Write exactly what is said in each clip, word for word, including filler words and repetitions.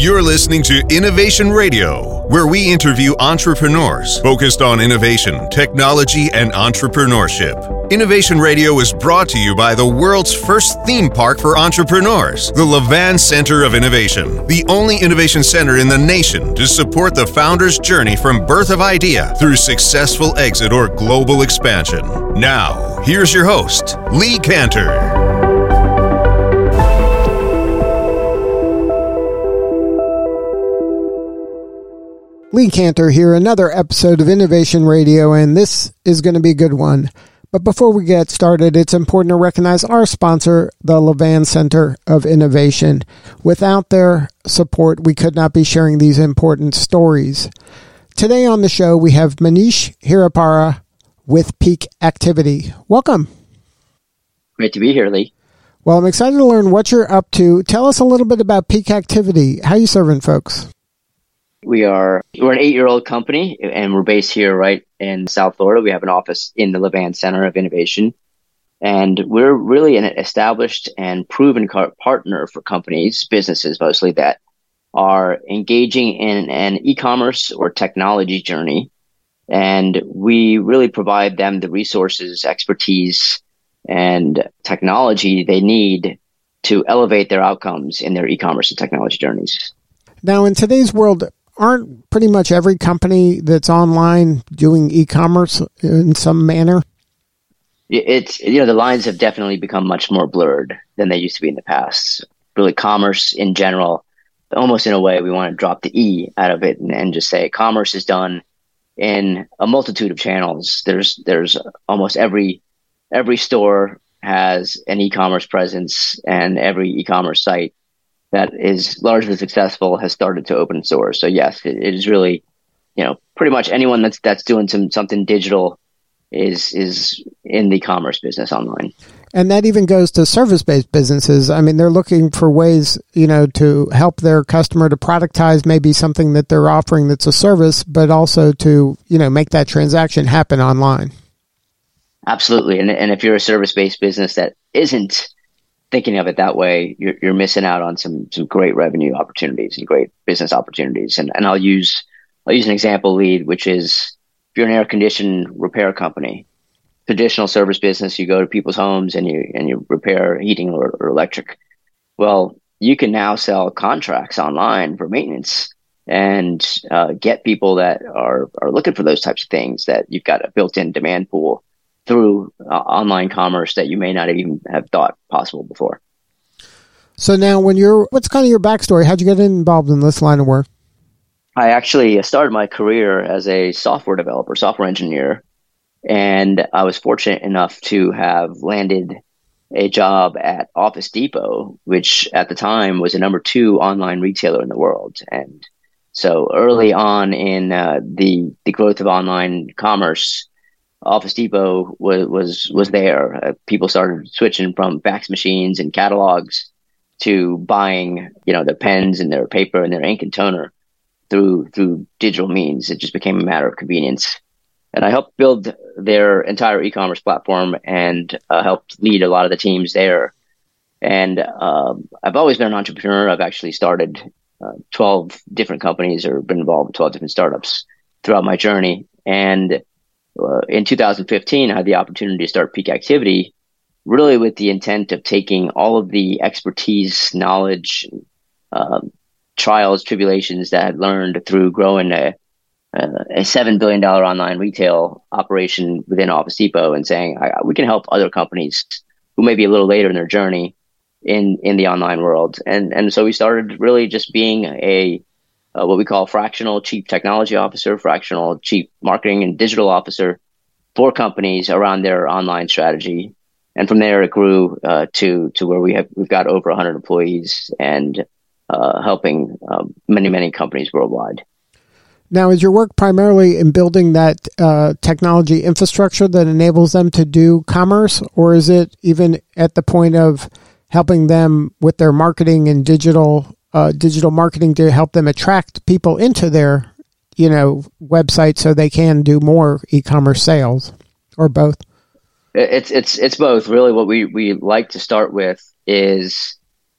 You're listening to Innovation Radio, where we interview entrepreneurs focused on innovation, technology, and entrepreneurship. Innovation Radio is brought to you by the world's first theme park for entrepreneurs, the Levan Center of Innovation, the only innovation center in the nation to support the founder's journey from birth of idea through successful exit or global expansion. Now, here's your host, Lee Cantor. Lee Cantor here, another episode of Innovation Radio, and this is going to be a good one. But before we get started, it's important to recognize our sponsor, the Levan Center of Innovation. Without their support, we could not be sharing these important stories. Today on the show, we have Manish Hirapara with Peak Activity. Welcome. Great to be here, Lee. Well, I'm excited to learn what you're up to. Tell us a little bit about Peak Activity. How are you serving folks? We are we're an eight-year-old company, and we're based here right in South Florida. We have an office in the Levan Center of Innovation, and we're really an established and proven partner for companies, businesses mostly, that are engaging in an e-commerce or technology journey. And we really provide them the resources, expertise, and technology they need to elevate their outcomes in their e-commerce and technology journeys. Now, in today's world, aren't pretty much every company that's online doing e-commerce in some manner? It's, you know, the lines have definitely become much more blurred than they used to be in the past. Really, commerce in general, almost in a way, we want to drop the E out of it and, and just say commerce is done in a multitude of channels. There's there's almost every every store has an e-commerce presence, and every e-commerce site that is largely successful has started to open stores. So yes, it, it is really, you know, pretty much anyone that's that's doing some something digital is is in the commerce business online. And that even goes to service-based businesses. I mean, they're looking for ways, you know, to help their customer to productize maybe something that they're offering that's a service, but also to, you know, make that transaction happen online. Absolutely. And and if you're a service-based business that isn't thinking of it that way, you're you're missing out on some some great revenue opportunities and great business opportunities. And and I'll use I'll use an example lead, which is if you're an air condition repair company, traditional service business, you go to people's homes and you and you repair heating or, or electric. Well, you can now sell contracts online for maintenance and uh, get people that are are looking for those types of things, that you've got a built-in demand pool through uh, online commerce that you may not even have thought possible before. So now when you're, what's kind of your backstory? How'd you get involved in this line of work? I actually started my career as a software developer, software engineer, and I was fortunate enough to have landed a job at Office Depot, which at the time was the number two online retailer in the world. And so early on in uh, the, the growth of online commerce, Office Depot was was was there. Uh, people started switching from fax machines and catalogs to buying, you know, their pens and their paper and their ink and toner through through digital means. It just became a matter of convenience. And I helped build their entire e-commerce platform and uh, helped lead a lot of the teams there. And uh, I've always been an entrepreneur. I've actually started uh, twelve different companies or been involved with twelve different startups throughout my journey. And Uh, in two thousand fifteen, I had the opportunity to start Peak Activity, really with the intent of taking all of the expertise, knowledge, uh, trials, tribulations that I had learned through growing a, a seven billion dollars online retail operation within Office Depot and saying, I, we can help other companies who may be a little later in their journey in, in the online world. And, and so we started really just being a Uh, what we call fractional chief technology officer, fractional chief marketing and digital officer for companies around their online strategy. And from there, it grew uh, to to where we have we've got over one hundred employees and uh, helping um, many many companies worldwide. Now, is your work primarily in building that uh, technology infrastructure that enables them to do commerce, or is it even at the point of helping them with their marketing and digital? Uh, digital marketing to help them attract people into their, you know, website so they can do more e-commerce sales, or both? It's it's it's both. Really, what we, we like to start with is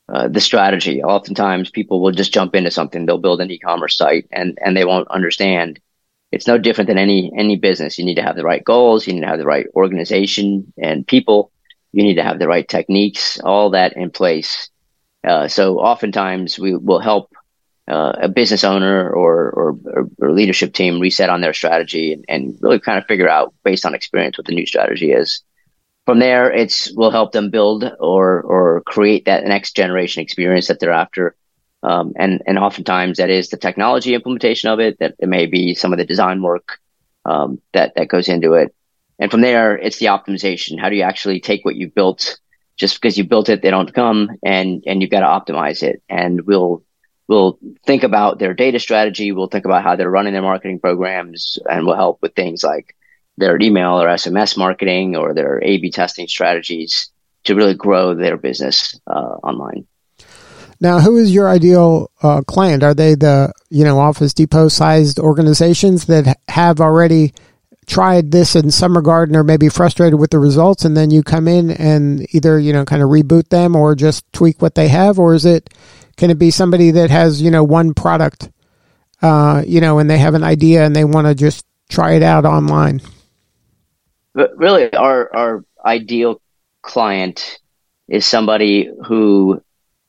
uh, the strategy. Oftentimes, people will just jump into something. They'll build an e-commerce site, and and they won't understand. It's no different than any any business. You need to have the right goals. You need to have the right organization and people. You need to have the right techniques. All that in place. Uh, so oftentimes, we will help uh, a business owner or, or or leadership team reset on their strategy and, and really kind of figure out based on experience what the new strategy is. From there, it's will help them build or or create that next generation experience that they're after. Um, and and oftentimes that is the technology implementation of it. That it may be some of the design work um, that that goes into it. And from there, it's the optimization. How do you actually take what you built? Just because you built it, they don't come, and and you've got to optimize it. And we'll we'll think about their data strategy. We'll think about how they're running their marketing programs, and we'll help with things like their email or S M S marketing or their A B testing strategies to really grow their business uh, online. Now, who is your ideal uh, client? Are they the, you know, Office Depot sized organizations that have already tried this in some regard and are maybe frustrated with the results, and then you come in and either, you know, kind of reboot them or just tweak what they have? Or is it, can it be somebody that has, you know, one product, uh, you know, and they have an idea and they want to just try it out online? But really, our our ideal client is somebody who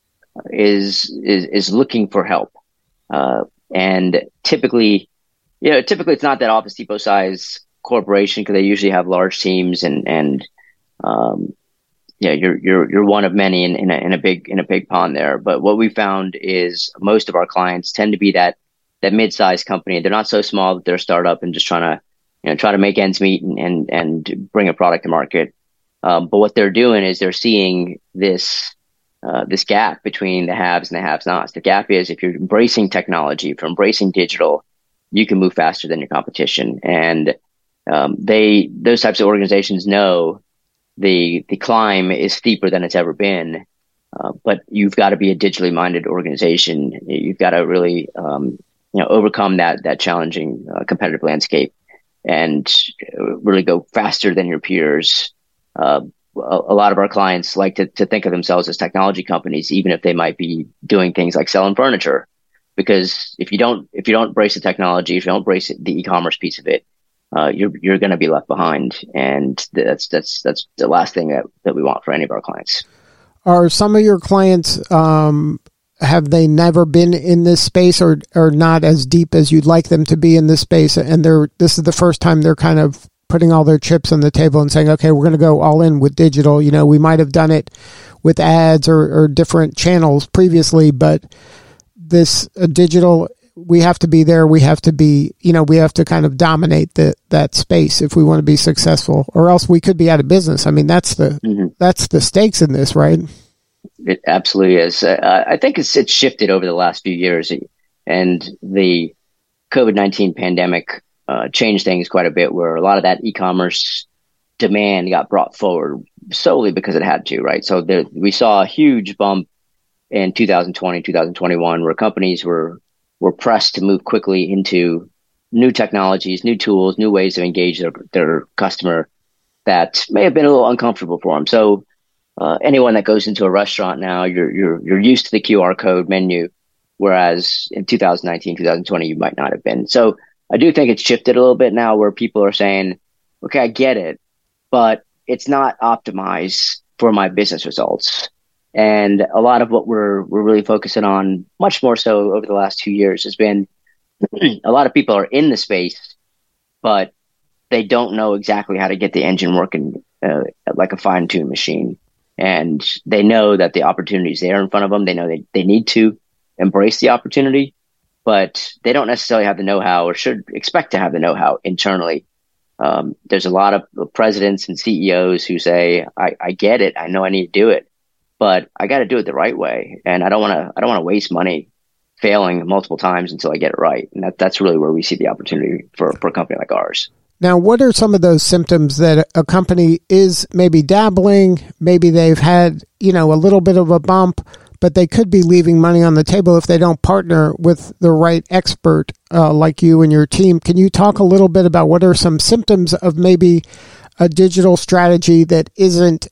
is is is looking for help, uh, and typically, you know, typically it's not that Office Depot size corporation, because they usually have large teams, and and um, yeah, you're you're you're one of many in in a, in a big in a big pond there. But what we found is most of our clients tend to be that that mid-sized company. They're not so small that they're a startup and just trying to, you know, try to make ends meet and and, and bring a product to market. Um, but what they're doing is they're seeing this. Uh, this gap between the haves and the have-nots. The gap is if you're embracing technology, if you're embracing digital, you can move faster than your competition. And um, they, those types of organizations know the the climb is steeper than it's ever been. Uh, but you've got to be a digitally minded organization. You've got to really, um, you know, overcome that that challenging uh, competitive landscape and really go faster than your peers. Uh, a lot of our clients like to, to think of themselves as technology companies, even if they might be doing things like selling furniture, because if you don't, if you don't embrace the technology, if you don't embrace the e-commerce piece of it, uh, you're, you're going to be left behind. And that's, that's, that's the last thing that, that we want for any of our clients. Are some of your clients, um, have they never been in this space or, or not as deep as you'd like them to be in this space? And they're, this is the first time they're kind of putting all their chips on the table and saying, okay, we're going to go all in with digital. You know, we might have done it with ads or, or different channels previously, but this uh, digital, we have to be there. We have to be, you know, we have to kind of dominate the, that space if we want to be successful, or else we could be out of business. I mean, that's the, mm-hmm. that's the stakes in this, right? It absolutely is. Uh, I think it's, it's shifted over the last few years, and the COVID nineteen pandemic Uh, changed things quite a bit, where a lot of that e-commerce demand got brought forward solely because it had to, right? So there, we saw a huge bump in two thousand twenty, two thousand twenty-one, where companies were were pressed to move quickly into new technologies, new tools, new ways to engage their, their customer that may have been a little uncomfortable for them. So uh, anyone that goes into a restaurant now, you're you're you're used to the Q R code menu, whereas in two thousand nineteen, two thousand twenty, you might not have been. So I do think it's shifted a little bit now, where people are saying, okay, I get it, but it's not optimized for my business results. And a lot of what we're we're really focusing on, much more so over the last two years, has been a lot of people are in the space, but they don't know exactly how to get the engine working uh, like a fine-tuned machine. And they know that the opportunity is there in front of them. They know they, they need to embrace the opportunity, but they don't necessarily have the know-how, or should expect to have the know-how internally. Um, there's a lot of presidents and C E Os who say, I, I get it. I know I need to do it, but I got to do it the right way. And I don't want to, I don't want to waste money failing multiple times until I get it right. And that, that's really where we see the opportunity for, for a company like ours. Now, what are some of those symptoms that a company is maybe dabbling? Maybe they've had, you know, a little bit of a bump, but they could be leaving money on the table if they don't partner with the right expert uh, like you and your team. Can you talk a little bit about what are some symptoms of maybe a digital strategy that isn't,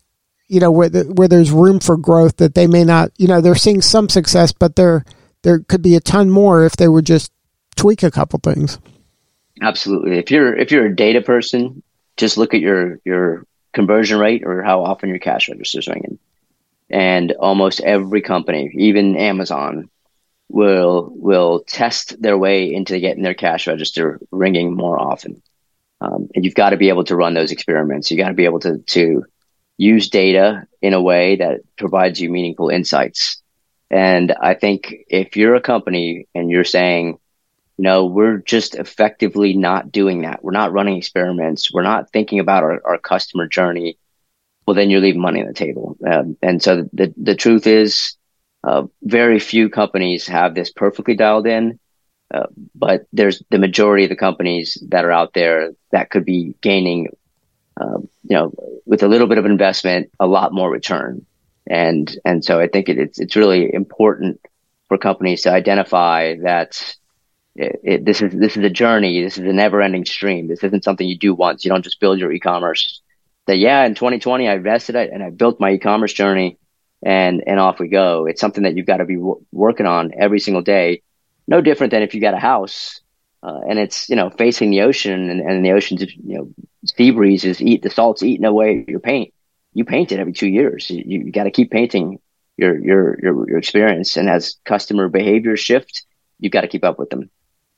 you know, where the, where there's room for growth that they may not, you know, they're seeing some success, but there there could be a ton more if they would just tweak a couple things. Absolutely. If you're if you're a data person, just look at your your conversion rate or how often your cash register is ringing. And almost every company, even Amazon, will will test their way into getting their cash register ringing more often. Um, and you've got to be able to run those experiments. You got to be able to to use data in a way that provides you meaningful insights. And I think if you're a company and you're saying, no, we're just effectively not doing that. We're not running experiments. We're not thinking about our, our customer journey. Well, then you're leaving money on the table. Um, and so the, the truth is, uh, very few companies have this perfectly dialed in. Uh, but there's the majority of the companies that are out there that could be gaining, uh, you know, with a little bit of investment, a lot more return. And and so I think it, it's it's really important for companies to identify that it, it, this is this is a journey. This is a never-ending stream. This isn't something you do once. You don't just build your e-commerce. That yeah, in twenty twenty I invested it and I built my e-commerce journey, and and off we go. It's something that you've got to be w- working on every single day. No different than if you got a house uh, and it's, you know, facing the ocean, and, and the ocean's, you know, sea breezes eat the salt's eating away your paint. You paint it every two years. You, you got to keep painting your, your your your experience, and as customer behaviors shift, you've got to keep up with them.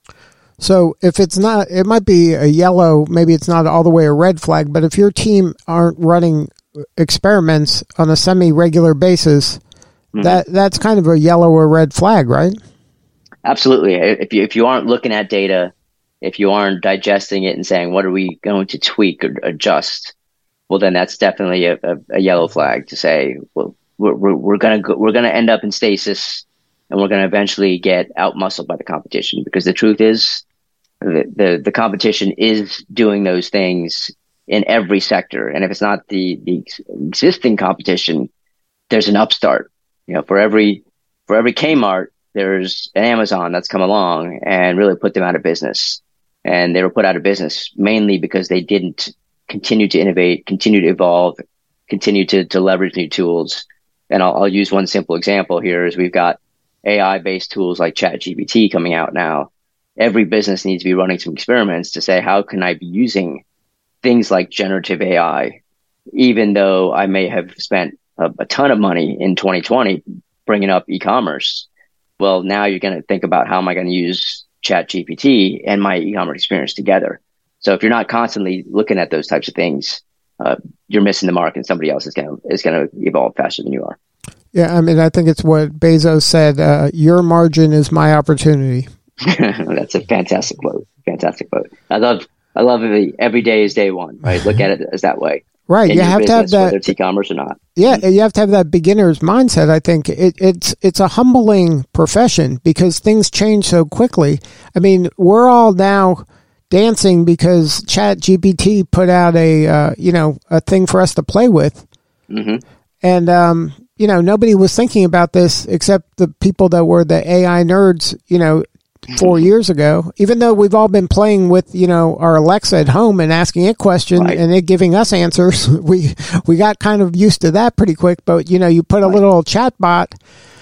So if it's not, it might be a yellow, maybe it's not all the way a red flag, but if your team aren't running experiments on a semi-regular basis, mm-hmm. that that's kind of a yellow or red flag, right? Absolutely. If you if you aren't looking at data, if you aren't digesting it and saying, what are we going to tweak or adjust? Well, then that's definitely a, a, a yellow flag to say, well, we're we're, we're gonna go, we're gonna end up in stasis, and we're gonna eventually get out muscled by the competition. Because the truth is, the, the the competition is doing those things in every sector, and if it's not the the existing competition, there's an upstart. You know, for every for every Kmart, there's an Amazon that's come along and really put them out of business. And they were put out of business mainly because they didn't continue to innovate, continue to evolve, continue to, to leverage new tools. And I'll, I'll use one simple example here is we've got A I-based tools like ChatGPT coming out now. Every business needs to be running some experiments to say, how can I be using things like generative A I, even though I may have spent a, a ton of money in twenty twenty bringing up e-commerce. Well, now you're going to think about how am I going to use ChatGPT and my e-commerce experience together. So if you're not constantly looking at those types of things, uh, you're missing the mark, and somebody else is going to is going to evolve faster than you are. Yeah, I mean, I think it's what Bezos said. Uh, Your margin is my opportunity. That's a fantastic quote. Fantastic quote. I love. I love it. Every day is day one. Right? Look at it as that way. Right, in you your have business, to have that. Whether it's e-commerce or not. Yeah, you have to have that beginner's mindset. I think it, it's it's a humbling profession because things change so quickly. I mean, we're all now dancing because ChatGPT put out a uh, you know a thing for us to play with, mm-hmm. and um, you know nobody was thinking about this except the people that were the A I nerds. You know. Four years ago, even though we've all been playing with, you know, our Alexa at home and asking it questions right. and it giving us answers, we we got kind of used to that pretty quick. But, you know, you put a right. little chat bot,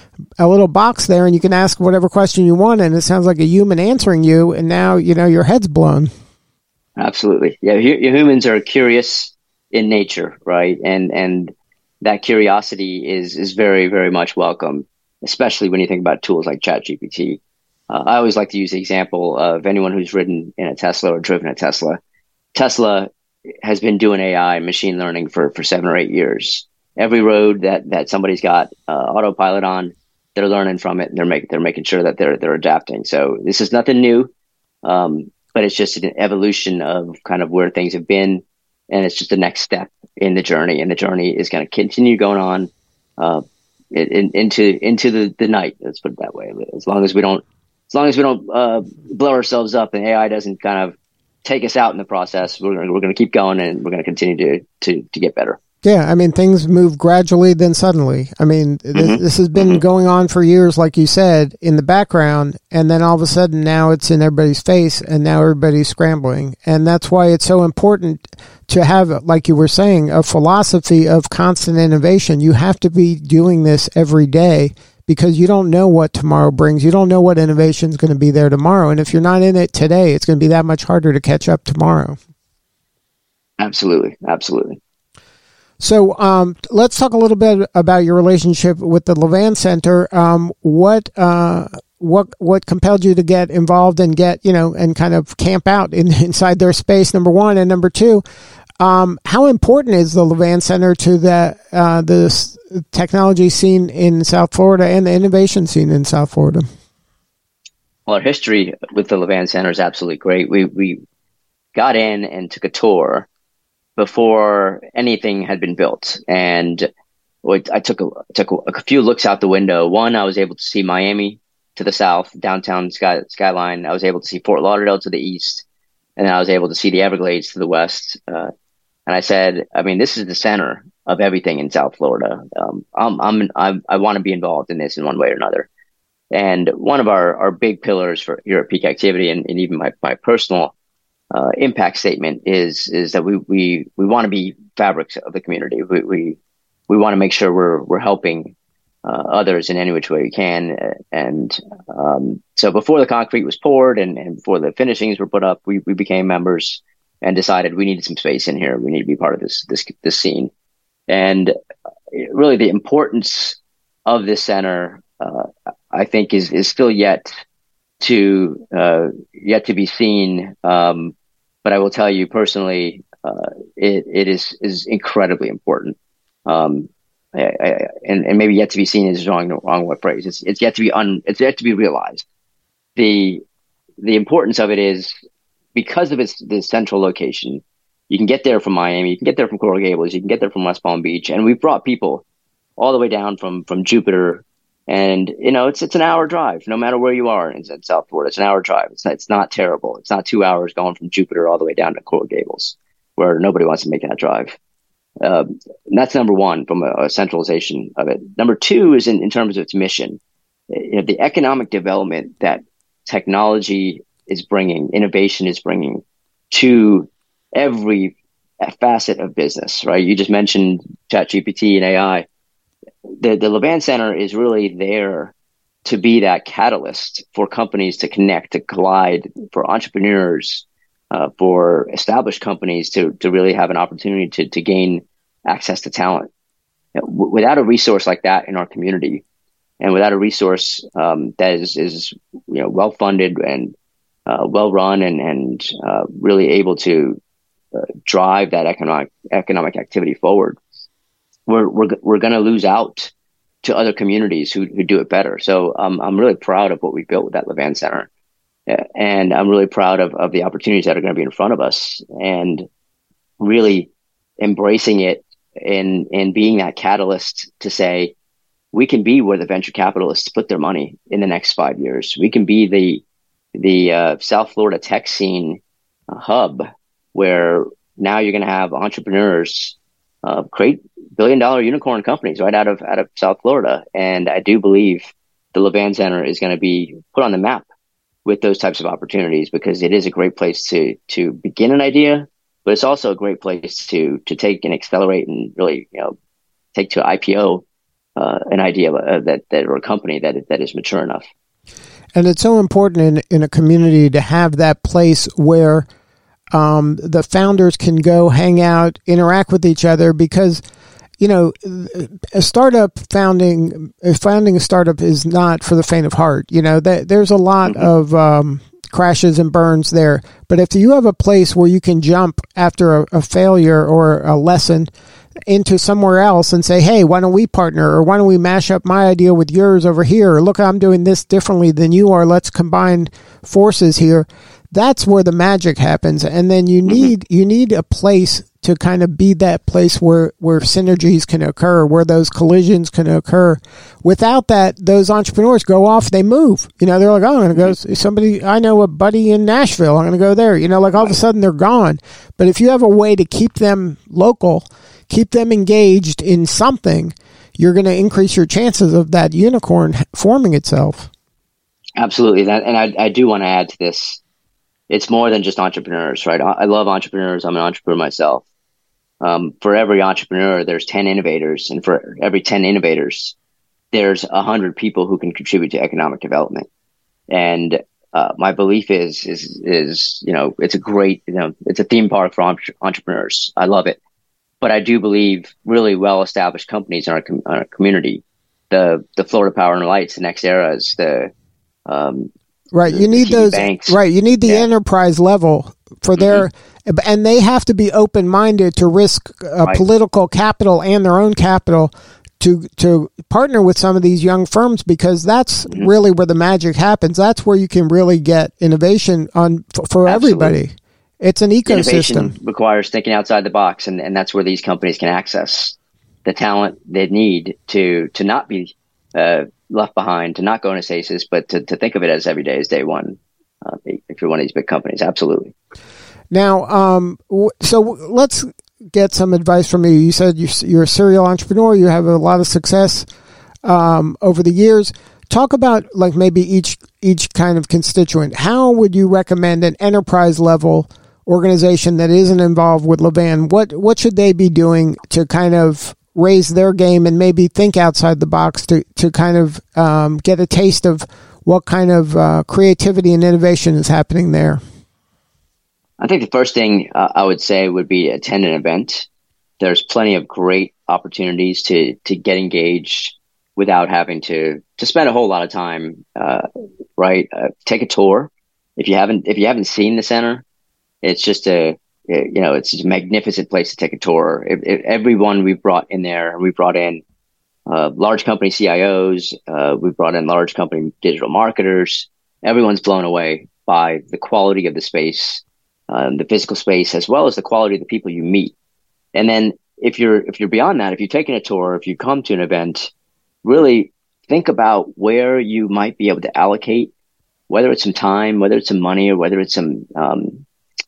a little box there, and you can ask whatever question you want, and it sounds like a human answering you, and now, you know, your head's blown. Absolutely. Yeah, humans are curious in nature, right? And and that curiosity is is very, very much welcome, especially when you think about tools like ChatGPT. Uh, I always like to use the example of anyone who's ridden in a Tesla or driven a Tesla. Tesla has been doing A I and machine learning for, for seven or eight years. Every road that, that somebody's got uh, autopilot on, they're learning from it, and they're making they're making sure that they're they're adapting. So this is nothing new, um, but it's just an evolution of kind of where things have been, and it's just the next step in the journey. And the journey is going to continue going on uh, in, into into the, the night. Let's put it that way. As long as we don't. As long as we don't uh, blow ourselves up and A I doesn't kind of take us out in the process, we're gonna, we're going to keep going, and we're going to continue to, to to get better. Yeah, I mean, things move gradually, then suddenly. I mean, mm-hmm. this, this has been mm-hmm. going on for years, like you said, in the background, and then all of a sudden now it's in everybody's face, and now everybody's scrambling. And that's why it's so important to have, like you were saying, a philosophy of constant innovation. You have to be doing this every day because you don't know what tomorrow brings. You don't know what innovation is going to be there tomorrow. And if you're not in it today, it's going to be that much harder to catch up tomorrow. Absolutely. Absolutely. So um, let's talk a little bit about your relationship with the Levan Center. Um, what uh, what what compelled you to get involved and get, you know, and kind of camp out in, inside their space, number one. And number two, um, how important is the Levan Center to the, uh, the technology scene in South Florida and the innovation scene in South Florida? Well, our history with the Levan Center is absolutely great. We we got in and took a tour before anything had been built. And I took a, took a few looks out the window. One, I was able to see Miami to the south, downtown sky, skyline. I was able to see Fort Lauderdale to the east, and then I was able to see the Everglades to the west. Uh, and I said, I mean, this is the center of everything in South Florida. Um, I'm, I'm, I'm, I want to be involved in this in one way or another. And one of our, our big pillars for here at Peak Activity, and, and even my, my personal uh, impact statement is is that we we we want to be fabrics of the community. We we we want to make sure we're we're helping uh, others in any which way we can. And um, so before the concrete was poured and, and before the finishings were put up, we we became members and decided we needed some space in here. We need to be part of this this this scene. And really, the importance of this center, uh, I think, is is still yet to uh, yet to be seen. Um, but I will tell you personally, uh, it it is is incredibly important. Um, I, I, and, and maybe yet to be seen is wrong wrong phrase. It's it's yet to be un it's yet to be realized. The the importance of it is because of its the central location. You can get there from Miami, you can get there from Coral Gables, you can get there from West Palm Beach, and we've brought people all the way down from from Jupiter. And, you know, it's it's an hour drive, no matter where you are in, in South Florida. It's an hour drive. It's not, it's not terrible. It's not two hours going from Jupiter all the way down to Coral Gables, where nobody wants to make that drive. Uh, and that's number one from a, a centralization of it. Number two is in, in terms of its mission. You know, the economic development that technology is bringing, innovation is bringing to every facet of business, right? You just mentioned ChatGPT and A I. The, the Levan Center is really there to be that catalyst for companies to connect, to collide, for entrepreneurs, uh, for established companies to to really have an opportunity to to gain access to talent. You know, w- without a resource like that in our community, and without a resource um, that is is you know well funded and uh, well run and and uh, really able to uh, drive that economic economic activity forward, we're we're we're going to lose out to other communities who who do it better. So um, I'm really proud of what we built with that Levan Center, and I'm really proud of of the opportunities that are going to be in front of us, and really embracing it and and being that catalyst to say we can be where the venture capitalists put their money in the next five years. We can be the the uh, South Florida tech scene uh, hub where now you're going to have entrepreneurs uh, create billion dollar unicorn companies right out of out of South Florida. And I do believe the Levan Center is going to be put on the map with those types of opportunities, because it is a great place to to begin an idea, but it's also a great place to to take and accelerate and really, you know, take to I P O uh, an idea uh, that that or a company that that is mature enough. And it's so important in in a community to have that place where um, the founders can go hang out, interact with each other, because, you know, a startup founding, founding a startup is not for the faint of heart. You know, that there's a lot mm-hmm. of um, crashes and burns there. But if you have a place where you can jump after a, a failure or a lesson into somewhere else and say, hey, why don't we partner? Or why don't we mash up my idea with yours over here? Or look, I'm doing this differently than you are. Let's combine forces here. That's where the magic happens. And then you need you need a place to kind of be that place where, where synergies can occur, where those collisions can occur. Without that, those entrepreneurs go off, they move. You know, they're like, oh, I'm going to go, somebody, I know a buddy in Nashville, I'm going to go there. You know, like all of a sudden they're gone. But if you have a way to keep them local, keep them engaged in something, you're going to increase your chances of that unicorn forming itself. Absolutely. That, and I, I do want to add to this. It's more than just entrepreneurs, right? I love entrepreneurs. I'm an entrepreneur myself. um, for every entrepreneur, there's ten innovators, and for every ten innovators, there's a hundred people who can contribute to economic development. And uh, my belief is is is you know it's a great you know it's a theme park for entre- entrepreneurs. I love it, but I do believe really well established companies in our, com- our community, the the Florida Power and Lights, the NextEras, the um, right. the, you need those banks. right. You need the yeah. enterprise level for their, mm-hmm. and they have to be open minded to risk uh, right. political capital and their own capital to to partner with some of these young firms, because that's mm-hmm. really where the magic happens. That's where you can really get innovation on for, for everybody. It's an ecosystem. Innovation requires thinking outside the box, and, and that's where these companies can access the talent they need to to not be uh, left behind, to not go into stasis, but to, to think of it as every day is day one. Uh, if you're one of these big companies, absolutely. Now, um, so let's get some advice from you. You said you're a serial entrepreneur. You have a lot of success um, over the years. Talk about like maybe each each kind of constituent. How would you recommend an enterprise level organization that isn't involved with Levan? What what should they be doing to kind of raise their game and maybe think outside the box to to kind of um, get a taste of what kind of uh, creativity and innovation is happening there? I think the first thing uh, I would say would be attend an event. There's plenty of great opportunities to to get engaged without having to to spend a whole lot of time. Uh, right, uh, take a tour. If you haven't if you haven't seen the center, it's just a you know it's a magnificent place to take a tour. It, it, everyone we've brought in there, we brought in uh, large company C I Os. Uh, we brought in large company digital marketers. Everyone's blown away by the quality of the space. Um, the physical space, as well as the quality of the people you meet. And then if you're if you're beyond that, if you're taking a tour, if you come to an event, really think about where you might be able to allocate, whether it's some time, whether it's some money, or whether it's some um,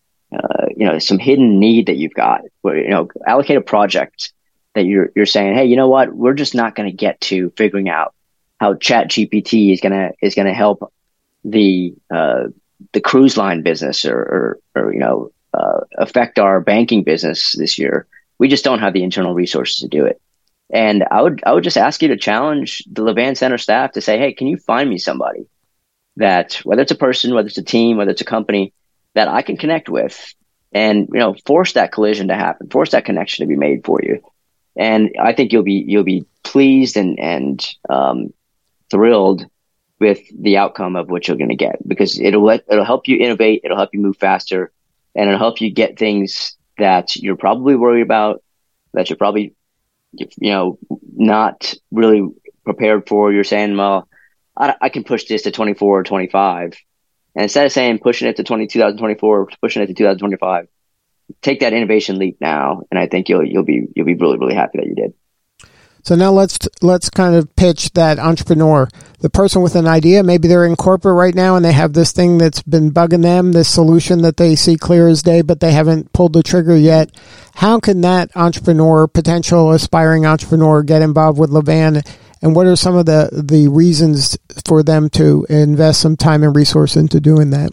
uh, you know some hidden need that you've got. Where, you know, allocate a project that you're you're saying, hey, you know what, we're just not going to get to figuring out how Chat G P T is gonna is gonna help the uh, the cruise line business or, or, or you know, uh, affect our banking business this year. We just don't have the internal resources to do it. And I would, I would just ask you to challenge the Levan Center staff to say, hey, can you find me somebody that, whether it's a person, whether it's a team, whether it's a company, that I can connect with, and, you know, force that collision to happen, force that connection to be made for you. And I think you'll be, you'll be pleased and, and, um, thrilled with the outcome of what you're going to get, because it'll let, it'll help you innovate, it'll help you move faster, and it'll help you get things that you're probably worried about, that you're probably, you know, not really prepared for. You're saying, well, I, I can push this to twenty-four or twenty-five. And instead of saying pushing it to twenty, twenty twenty-four, pushing it to two thousand twenty-five, take that innovation leap now. And I think you'll, you'll be, you'll be really, really happy that you did. So now let's let's kind of pitch that entrepreneur, the person with an idea. Maybe they're in corporate right now and they have this thing that's been bugging them, this solution that they see clear as day, but they haven't pulled the trigger yet. How can that entrepreneur, potential aspiring entrepreneur, get involved with Levan? And what are some of the, the reasons for them to invest some time and resource into doing that?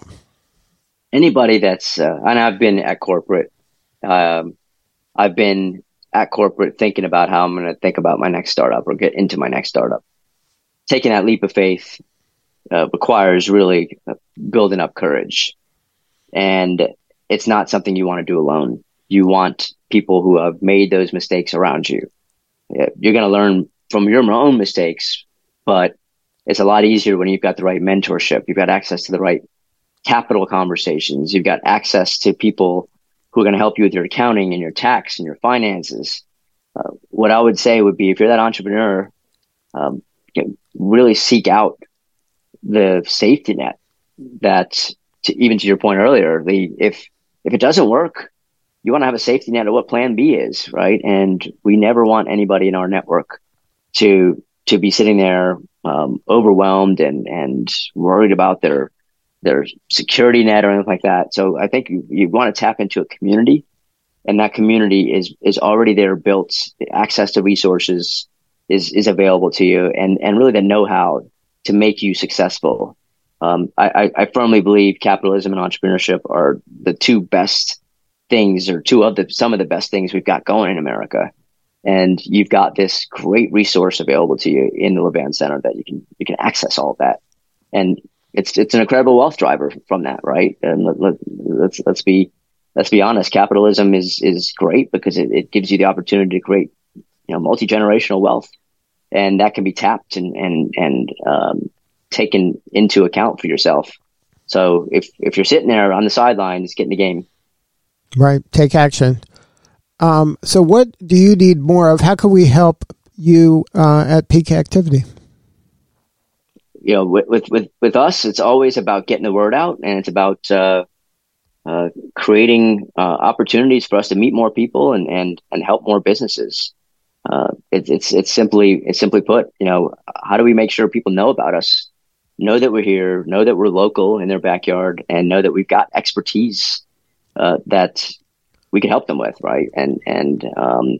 Anybody that's, uh, and I've been at corporate, um, I've been at corporate thinking about how I'm going to think about my next startup or get into my next startup. Taking that leap of faith uh, requires really building up courage. And it's not something you want to do alone. You want people who have made those mistakes around you. You're going to learn from your own mistakes, but it's a lot easier when you've got the right mentorship. You've got access to the right capital conversations. You've got access to people who are going to help you with your accounting and your tax and your finances. Uh, what I would say would be, if you're that entrepreneur, um, you know, really seek out the safety net that, to, even to your point earlier, the, if if it doesn't work, you want to have a safety net of what plan B is, right? And we never want anybody in our network to to be sitting there um, overwhelmed and and worried about their their security net or anything like that. So I think you, you want to tap into a community, and that community is is already there, built. The access to resources is is available to you, and and really the know-how to make you successful. Um, I, I firmly believe capitalism and entrepreneurship are the two best things, or two of the some of the best things we've got going in America. And you've got this great resource available to you in the Levan Center that you can you can access all of that, and it's it's an incredible wealth driver from that, right? And let, let, let's let's be let's be honest, capitalism is is great because it, it gives you the opportunity to create, you know, multi-generational wealth, and that can be tapped and and and um, taken into account for yourself. So if if you're sitting there on the sidelines, get in the game. Right, take action. Um, so what do you need more of? How can we help you uh, at Peak Activity? You know, with, with, with, with us, it's always about getting the word out, and it's about uh, uh, creating uh, opportunities for us to meet more people and, and, and help more businesses. Uh, it, it's it's simply it's simply put, you know, how do we make sure people know about us, know that we're here, know that we're local in their backyard, and know that we've got expertise uh, that we can help them with, right? And and um,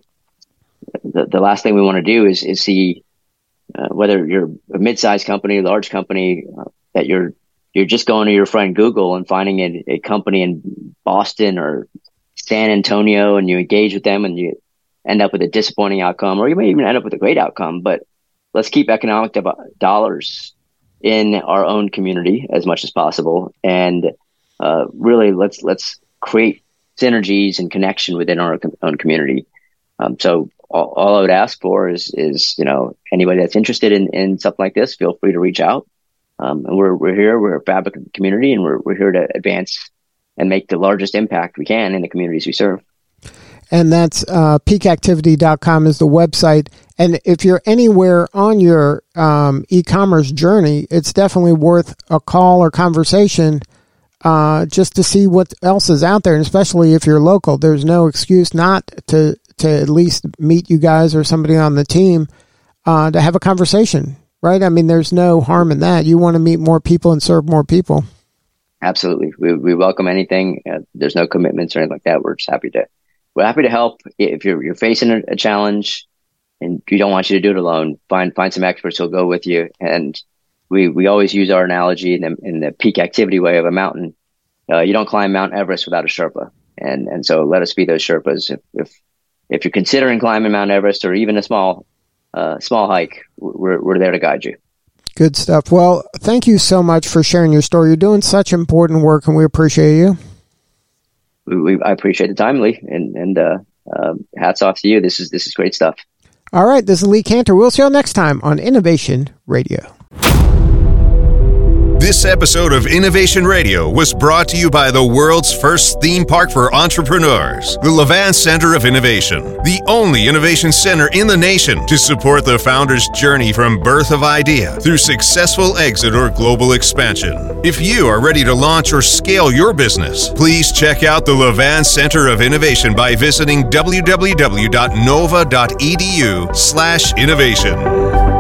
the the last thing we want to do is is see uh, whether you're a mid-sized company, large company, uh, that you're you're just going to your friend Google and finding a, a company in Boston or San Antonio, and you engage with them and you end up with a disappointing outcome, or you may even end up with a great outcome. But let's keep economic do- dollars in our own community as much as possible, and uh, really let's let's create synergies and connection within our own community. Um, so all, all I would ask for is, is, you know, anybody that's interested in, in something like this, feel free to reach out. Um, and we're, we're here, we're a fabric of the community, and we're, we're here to advance and make the largest impact we can in the communities we serve. And that's uh, peak activity dot com is the website. And if you're anywhere on your um, e-commerce journey, it's definitely worth a call or conversation Uh, just to see what else is out there, and especially if you're local. There's no excuse not to to at least meet you guys or somebody on the team uh, to have a conversation, right? I mean, there's no harm in that. You want to meet more people and serve more people. Absolutely, we we welcome anything. Uh, there's no commitments or anything like that. We're just happy to we're happy to help. If you're you're facing a, a challenge and we don't want you to do it alone, find find some experts who'll go with you. And We we always use our analogy in the in the peak activity way of a mountain. Uh, you don't climb Mount Everest without a Sherpa, and and so let us be those Sherpas. If if, if you're considering climbing Mount Everest or even a small uh, small hike, we're we're there to guide you. Good stuff. Well, thank you so much for sharing your story. You're doing such important work, and we appreciate you. We, we I appreciate the time, Lee, and and uh, uh, hats off to you. This is this is great stuff. All right, this is Lee Kantor. We'll see you next time on Innovation Radio. This episode of Innovation Radio was brought to you by the world's first theme park for entrepreneurs, the Levan Center of Innovation, the only innovation center in the nation to support the founder's journey from birth of idea through successful exit or global expansion. If you are ready to launch or scale your business, please check out the Levan Center of Innovation by visiting w w w dot nova dot e d u slash innovation.